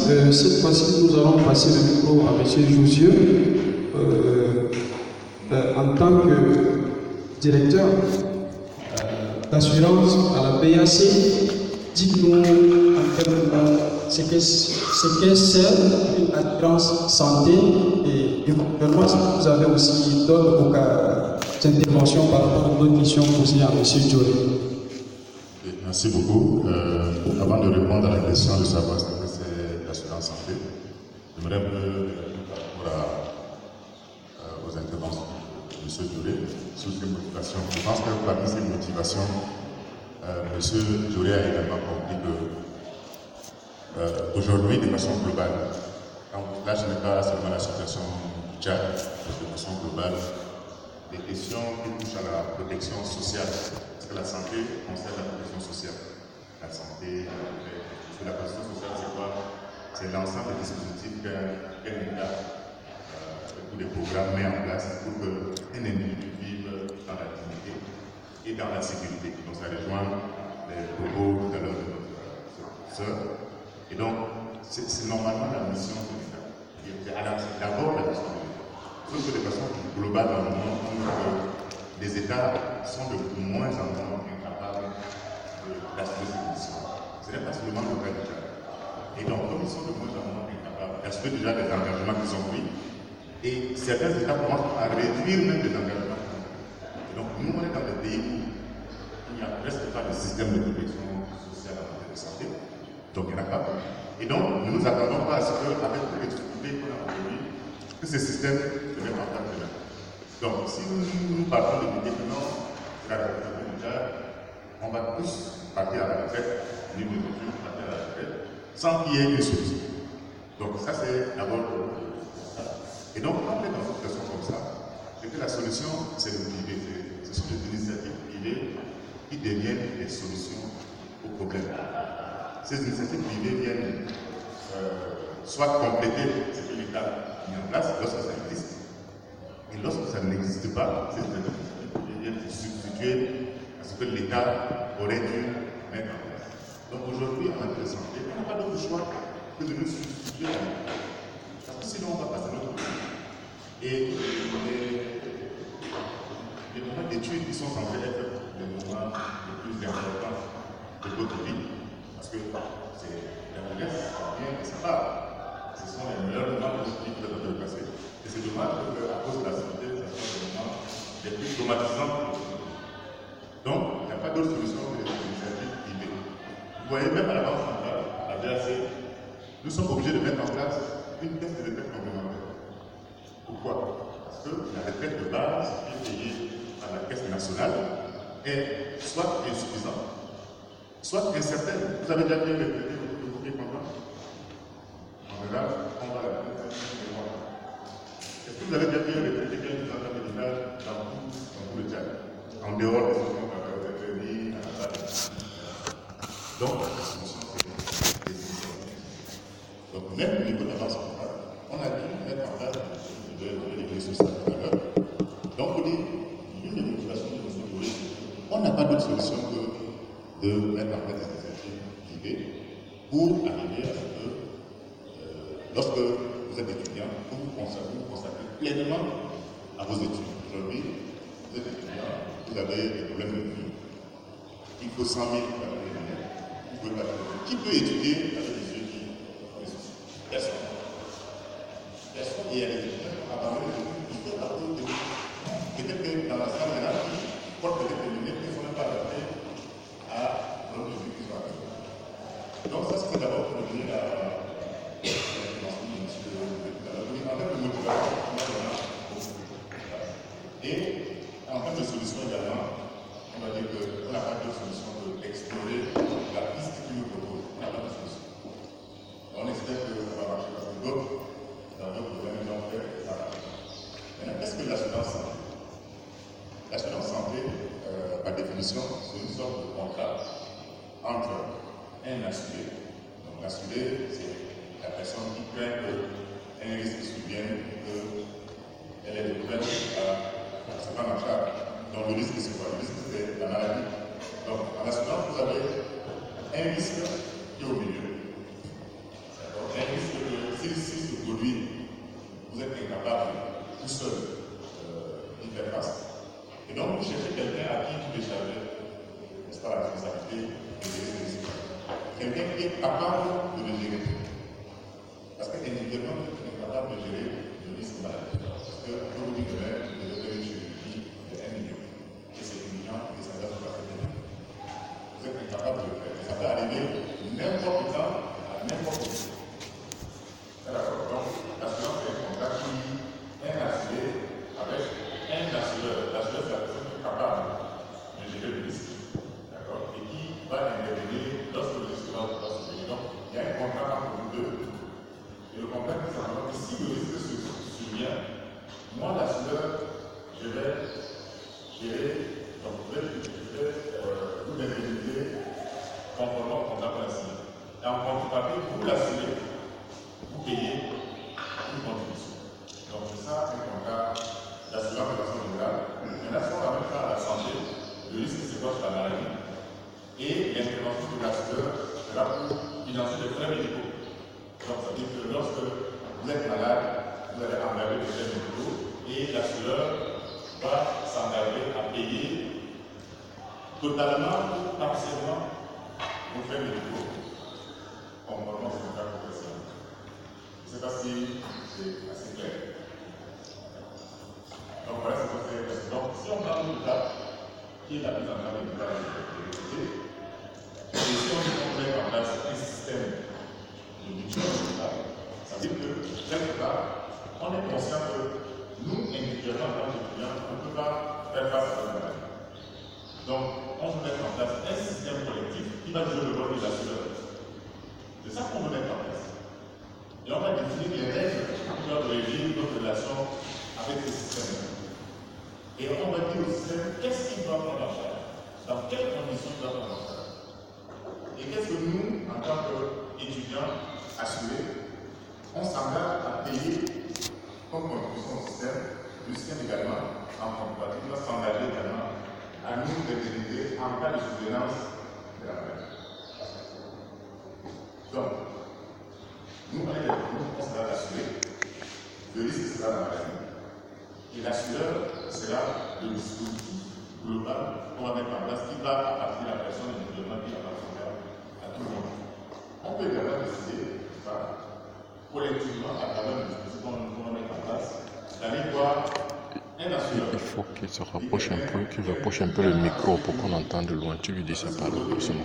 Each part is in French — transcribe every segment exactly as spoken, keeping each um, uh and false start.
Euh, cette fois-ci, nous allons passer le micro à M. Jouzieux. Euh, euh, en tant que directeur euh, d'assurance à la B A C, dites-nous en quelques mots ce qu'est c'est une assurance santé et éventuellement si vous avez aussi d'autres interventions par rapport à d'autres questions posées à M. Djoré. Merci beaucoup. Euh, avant de répondre à la question de savoir ce que c'est l'assurance santé, j'aimerais un peu répondre par rapport à, euh, aux interventions de M. Djoré sur ces motivations. Je pense que parmi ces motivations, euh, M. Djoré a également compris que euh, aujourd'hui, de façon globale, donc là je n'ai pas seulement la situation du Tchad, mais de façon globale, les questions qui touchent à la protection sociale. Parce que la santé concerne la protection sociale. La santé, parce que la protection sociale, c'est quoi? C'est l'ensemble des dispositifs qu'un État, euh, tous les programmes met en place pour qu'un individu vive dans la dignité et dans la sécurité. Donc ça rejoint les propos tout à l'heure de notre sœur. Et donc, c'est normalement la mission de l'État. C'est d'abord la mission de l'État. Sauf que de façon globale dans le monde, on voit que les États sont de moins en moins incapables d'assurer ces missions. Ce n'est pas seulement le cas du Tchad. Et donc, comme ils sont de moins en moins incapables d'assurer déjà des engagements qu'ils ont pris, et certains États commencent à réduire même les engagements. Et donc, nous, on est dans des pays où il n'y a presque pas de système de protection sociale en matière de santé. Donc, il n'y en a pas. Et donc, nous ne nous attendons pas à ce qu'avec toutes les difficultés qu'on a aujourd'hui, que ces systèmes se mettent en place demain. Donc, si nous, nous partons de l'idée que non, c'est la retraite mondiale, on va tous partir à la retraite, ni de mesure, partir à la retraite, sans qu'il y ait une solution. Donc, ça, c'est d'abord ça. Et donc, quand on est dans une situation comme ça, c'est que la solution, c'est le privé. Ce sont des initiatives privées qui deviennent des solutions aux problèmes. Ces initiatives privées viennent euh, soit compléter ce que l'État a mis en place lorsque ça existe, et lorsque ça n'existe pas, ces initiatives privées viennent substituer à ce que l'État aurait dû mettre en place. Donc aujourd'hui, en matière de santé, on n'a pas d'autre choix que de nous substituer à l'État. Parce que sinon, on va passer notre vie. Et les, les moments d'études qui sont censés être les moments les plus importants de votre vie, parce que c'est la jeunesse, ça vient et ça part. Ce sont les meilleurs moments de votre vie que vous avez passé. Et c'est dommage qu'à cause de la santé, ça soit les moments les plus traumatisants. Donc, il n'y a pas d'autre solution que les initiatives privées. Vous voyez, même à la Banque centrale, à la B A C, nous sommes obligés de mettre en place une caisse de retraite complémentaire. Pourquoi? Parce que la retraite de base qui est payée par la caisse nationale est soit insuffisante, soit incertaine. Vous avez déjà bien retraité votre premier contrat? En général, on va la retraite des mois. Est-ce que vous avez déjà bien retraité quelques ans de ménage dans tout, dans tout le Tchad? En dehors des autres crédits, à la base. Donc, la solution, c'est des initiatives. Donc, même au niveau de la base centrale, on a dû mettre en place, je vais développer sur ça tout à l'heure. Donc, on dit, l'une des motivations de M. Djoré, on n'a pas d'autre solution que de mettre en place des initiatives privées pour arriver à ce que, euh, lorsque vous êtes étudiant, vous vous consacrez, vous consacrez pleinement à vos études. Aujourd'hui, vous êtes étudiant, vous avez des problèmes de vie, il faut cent mille pour aller l'année, vous pouvez pas. Qui peut étudier avec les yeux qui personne. Personne. Et il y a des étudiants qui abandonnent les études, il faut partir de peut-être que dans la salle là, ils portent peut-être des lunettes qui ne sont même pas adaptées à l'homme de vie qui soit actuel. Donc ça, c'est d'abord pour donner la l'intervention de M. En termes de motivation, et en termes de solution également, on va dire qu'on n'a pas de solution d'explorer la piste qui nous propose. On n'a pas de solution. On espère que ça va marcher parce que d'autres, dans d'autres domaines, l'ont fait et ça marche. Maintenant, qu'est-ce que l'assurance santé? L'assurance santé, euh, par définition, c'est une sorte de contrat entre un assuré. Donc l'assuré, c'est la personne qui craint qu'un risque survienne et qu'elle est découverte à se prendre en charge. Donc le risque, c'est quoi? Le risque, c'est la maladie. Donc en assurance, vous avez un risque qui est au milieu. Un risque tout seul euh, y faire face. Et donc, vous cherchez quelqu'un à qui vous déchargez, n'est-ce pas, la responsabilité de gérer le risque. Quelqu'un qui est capable de le gérer. Parce qu'individuellement, vous êtes capable de gérer le risque maladie. Parce que, quand vous dites demain, vous devez faire une chirurgie de un million. Et c'est million et ça va vous passer bien. Vous êtes incapable de le faire. Et ça peut arriver n'importe quand, à n'importe où. D'accord. Donc, l'assurance est un contrat qui est assuré avec un assureur. L'assureur, c'est la personne qui est capable de gérer le risque. D'accord. Et qui va intervenir lorsque le risque va survenir. Donc, il y a un contrat entre vous deux. Et le contrat dit simplement que si le risque se survient, moi, l'assureur, je vais gérer, donc je vais, je vais euh, vous indemniser conformément au contrat qu'on a signé. Et en contrepartie, vous l'assurez, vous payez une contribution. Donc c'est ça un contrat d'assurance de façon générale. Maintenant, si on va mettre à la santé, le risque c'est quoi sur la maladie? Et l'intervention de l'assureur sera pour financer des frais médicaux. Donc ça veut dire que lorsque vous êtes malade, vous allez engager des frais médicaux et l'assureur va s'engager à payer totalement ou partiellement vos frais médicaux. Conformément au contrat professionnel. Je ne sais pas si c'est assez clair. Donc voilà ce qu'on fait. Donc si on prend une étape qui est la mise en place de l'état de sécurité, et si on met en place un système de budget, ça veut dire que quelque part, on est conscient que nous, individuellement, en tant qu'étudiants, on ne peut pas faire face à la maladie. Donc, on veut mettre en place un système collectif qui va jouer le rôle de l'assureur. C'est ça qu'on veut mettre en place. Et on va définir les règles qui doivent régir notre relation avec ce système. Et on va dire au système qu'est-ce qu'il doit prendre en charge, dans quelles conditions il doit prendre en charge. Et qu'est-ce que nous, en tant qu'étudiants assurés, on s'engage à payer comme contribution au système, le système également, en contrepartie, doit s'engager également à nous d'indemniser en cas de surveillance de la maladie. Donc, nous, on est on sera l'assuré, le risque sera la maladie, et l'assureur sera le dispositif global qu'on va mettre en place qui va appartenir à la personne individuellement qui appartiendra à tout le monde. On peut également décider, collectivement, à travers le dispositif qu'on va mettre en place, d'aller voir un assureur. Il faut qu'il se rapproche un peu, qu'il rapproche un peu le micro pour qu'on entende de loin. Tu lui dis ça par là, doucement.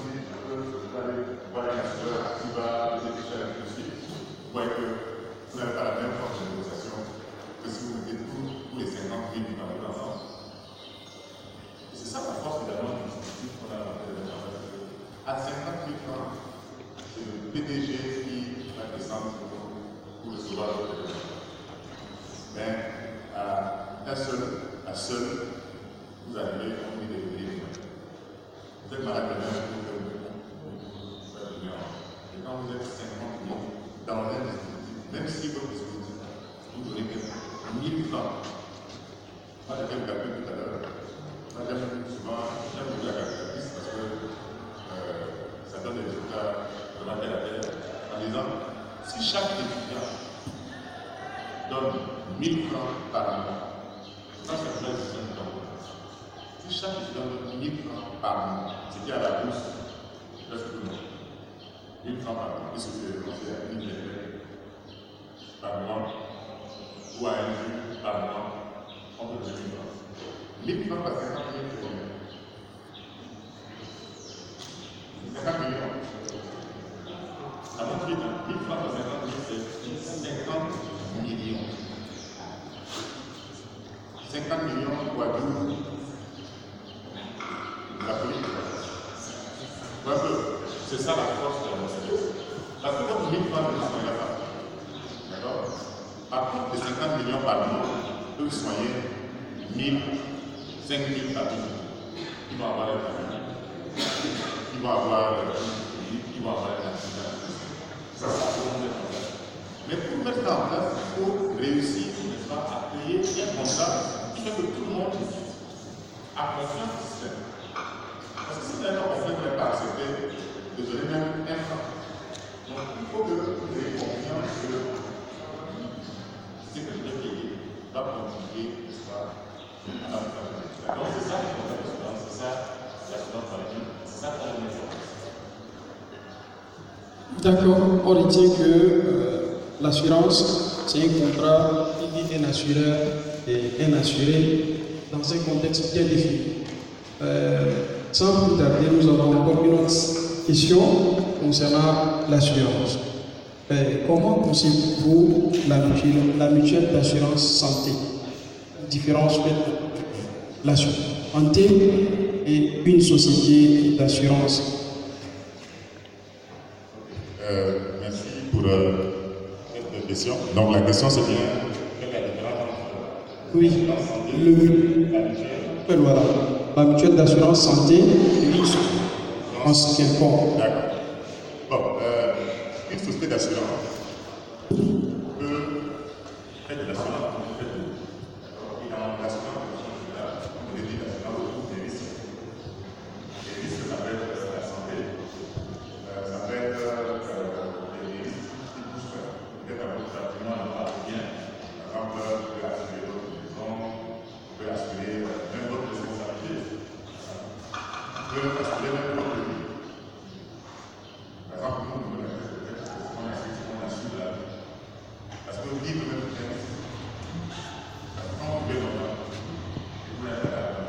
Vous voyez que vous n'avez pas la même force de négociation que si vous mettez tous les cinquante mille dans le ensemble. Et c'est ça la force également du dispositif qu'on a inventé. À cinquante mille francs, c'est le P D G qui va descendre pour recevoir votre téléphone. Mais à un seul, à seul, vous arrivez à vous débrouiller. Vous êtes malade de même, vous faites le Et quand vous êtes cinquante mille, dans un dispositif, même si votre dispositif, vous donnez mille francs. Moi, j'ai fait le calcul tout à l'heure. Moi, j'aime souvent, j'aime beaucoup la calculatrice parce que euh, ça donne des résultats vraiment terre à terre. En disant, si chaque étudiant donne mille francs par mois, je pense que ça fait une système de temps. Si chaque étudiant donne mille francs par mois, ce qui est à la bourse, presque tout le monde. mille francs par mois, puisque c'est à une millième par mois, ou à un juge par mois, on peut donner mille francs. mille francs par cinquante mille, c'est combien? cinquante millions. Ça montre vite, mille francs par cinquante mille, c'est cinquante millions. cinquante millions fois douze, la politique. Parce que c'est ça la force de la recette. Parce que comme mille francs ne soignent pas, d'accord? Par contre, les cinquante millions par mois peuvent soigner mille, cinq mille familles qui vont avoir leur famille, qui vont avoir leur vie, qui vont avoir un accident. Ça, ça peut mettre en place. Mais pour mettre ça en place, il faut réussir, n'est-ce pas, à payer un contrat qui fait que tout le monde a confiance au système. Parce que si vous n'avez pas confiance, vous n'avez pas accepté de donner même un franc. Donc il faut que vous ayez confiance que ce que je vais payer va va contribuer à la mutuelle. Donc c'est ça le contrat d'assurance, c'est ça l'assurance maladie, c'est ça qu'on met. D'accord, on retient que euh, l'assurance, c'est un contrat qui dit un assureur et un assuré dans un contexte bien défini. Euh, sans plus tarder, nous avons encore une autre question concernant l'assurance. Euh, comment concevez-vous la mutuelle, la mutuelle d'assurance santé? Différence entre l'assurance santé et une société d'assurance. Euh, merci pour euh, cette question. Donc la question c'est bien quelle est la différence entre oui, l'assurance santé le, et la mutuelle. Voilà, la mutuelle d'assurance santé et une assurance quelconque. D'accord. Bon, euh, une société d'assurance peut faire de l'assurance pour faire tout. Et dans l'assurance, on dit l'assurance pour des risques. Les risques, ça peut être la santé, euh, ça peut être euh, des risques qui touchent peut-être à votre patrimoine ne va pas bien. Par exemple, vous pouvez assurer votre maison, vous pouvez assurer même votre responsabilité. Vous pouvez assurer même votre vie. Par exemple, nous, nous devons peut-être qu'on assure la vie. Parce que vivre même bien, quand vous vivez longtemps, vous n'êtes pas là.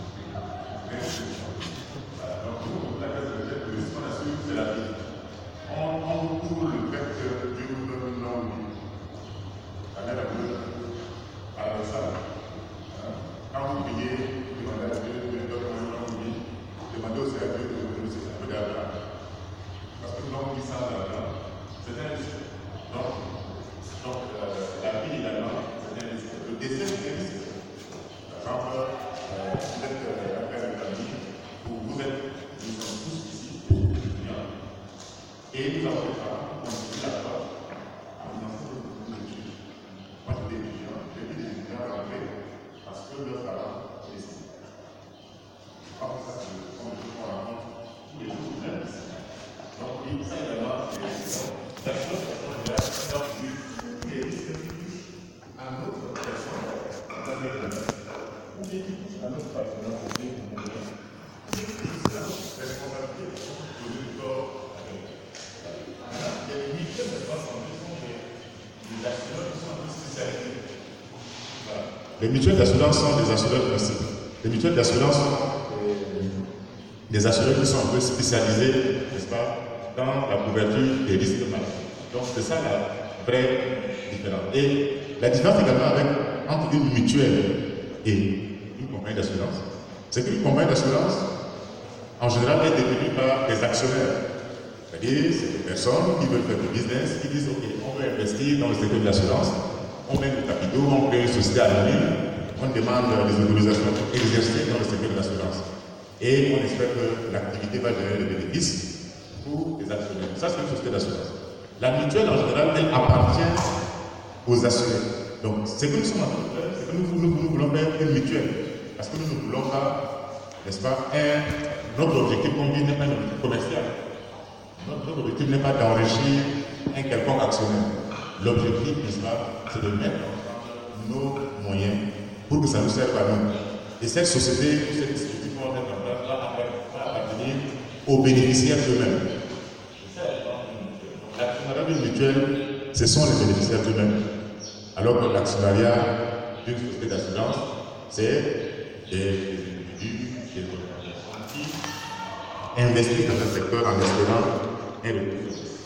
Donc, nous, la question de ce qu'on assure, c'est la vie. On, on couvre le fait que Dieu nous donne une longue vie. Ça n'est pas paradoxal. Quand vous priez, vous demandez à Dieu de nous donner une longue vie, demandez aussi à Dieu de nous donner un peu d'argent. Parce que longue vie sans argent, c'est un risque. Donc, donc euh, la vie également, c'est un risque. Le décès, c'est un risque. Par exemple, euh, vous êtes euh, un père de famille, ou vous êtes, nous sommes tous ici, étudiants, et nous avons des parents qui ont la foi à financer nos études. Moi, j'étais étudiant, j'ai vu des étudiants rentrer parce que leurs parents décident. Alors, ça, c'est le point de vue qu'on rencontre tous les jours, même ici. Donc, oui, ça également, c'est la chose qu'on a donc, les risques qui touchent à notre personne, à notre ou bien qui touchent à notre partenaire, ou bien qui touchent à notre responsabilité pour le corps avec. Les mutuelles d'assurance santé sont des assureurs qui sont un peu spécialisés. Voilà. Les mutuelles d'assurance sont des assureurs principaux. Les mutuelles d'assurance sont des assureurs qui sont un peu spécialisés, n'est-ce pas, dans la couverture des risques de maladie. Donc c'est ça la vraie différence. Et la différence également avec, entre une mutuelle et une compagnie d'assurance, c'est qu'une compagnie d'assurance, en général, est détenue par des actionnaires. C'est-à-dire, c'est des personnes qui veulent faire du business, qui disent, OK, on veut investir dans le secteur de l'assurance, on met nos capitaux, on crée une société anonyme, on demande des autorisations pour exercer dans le secteur de l'assurance. Et on espère que l'activité va générer des bénéfices pour les actionnaires. Ça, c'est une société d'assurance. La mutuelle, en général, elle appartient aux assurés. Donc, ce que nous sommes en train de faire, c'est que nous, nous, nous voulons faire une mutuelle. Parce que nous ne voulons pas, n'est-ce pas, un, notre objectif combien n'est pas un objectif commercial. Notre, notre objectif n'est pas d'enrichir un quelconque actionnaire. L'objectif, n'est-ce pas, c'est de mettre ensemble nos moyens pour que ça nous serve à nous. Et cette société, cette dispositif qu'on va mettre en place, va appartenir aux bénéficiaires eux-mêmes. L'actionnariat d'une mutuelle, ce sont les bénéficiaires eux-mêmes. Alors que l'actionnariat d'une société d'assurance, c'est des individus, des organisations qui investissent dans un secteur en espérant un retour.